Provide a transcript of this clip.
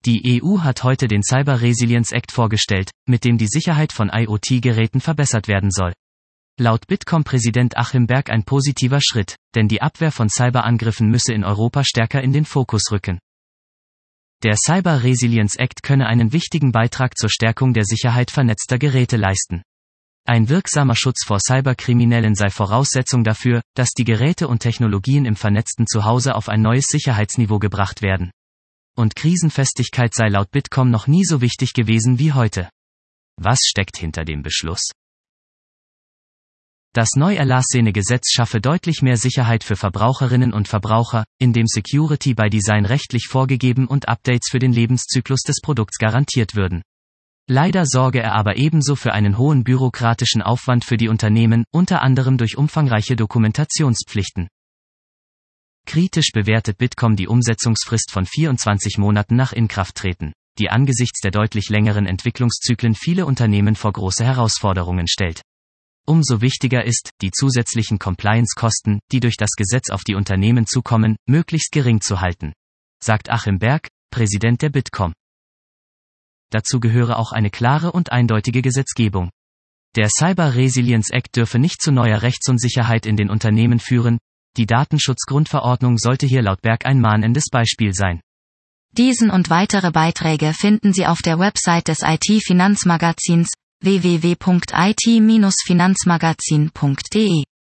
Die EU hat heute den Cyber Resilience Act vorgestellt, mit dem die Sicherheit von IoT-Geräten verbessert werden soll. Laut Bitkom-Präsident Achim Berg ein positiver Schritt, denn die Abwehr von Cyberangriffen müsse in Europa stärker in den Fokus rücken. Der Cyber Resilience Act könne einen wichtigen Beitrag zur Stärkung der Sicherheit vernetzter Geräte leisten. Ein wirksamer Schutz vor Cyberkriminellen sei Voraussetzung dafür, dass die Geräte und Technologien im vernetzten Zuhause auf ein neues Sicherheitsniveau gebracht werden. Und Krisenfestigkeit sei laut Bitkom noch nie so wichtig gewesen wie heute. Was steckt hinter dem Beschluss? Das neu erlassene Gesetz schaffe deutlich mehr Sicherheit für Verbraucherinnen und Verbraucher, indem Security by Design rechtlich vorgegeben und Updates für den Lebenszyklus des Produkts garantiert würden. Leider sorge er aber ebenso für einen hohen bürokratischen Aufwand für die Unternehmen, unter anderem durch umfangreiche Dokumentationspflichten. Kritisch bewertet Bitkom die Umsetzungsfrist von 24 Monaten nach Inkrafttreten, die angesichts der deutlich längeren Entwicklungszyklen viele Unternehmen vor große Herausforderungen stellt. Umso wichtiger ist, die zusätzlichen Compliance-Kosten, die durch das Gesetz auf die Unternehmen zukommen, möglichst gering zu halten, sagt Achim Berg, Präsident der Bitkom. Dazu gehöre auch eine klare und eindeutige Gesetzgebung. Der Cyber Resilience Act dürfe nicht zu neuer Rechtsunsicherheit in den Unternehmen führen, die Datenschutzgrundverordnung sollte hier laut Berg ein mahnendes Beispiel sein. Diesen und weitere Beiträge finden Sie auf der Website des IT-Finanzmagazins www.it-finanzmagazin.de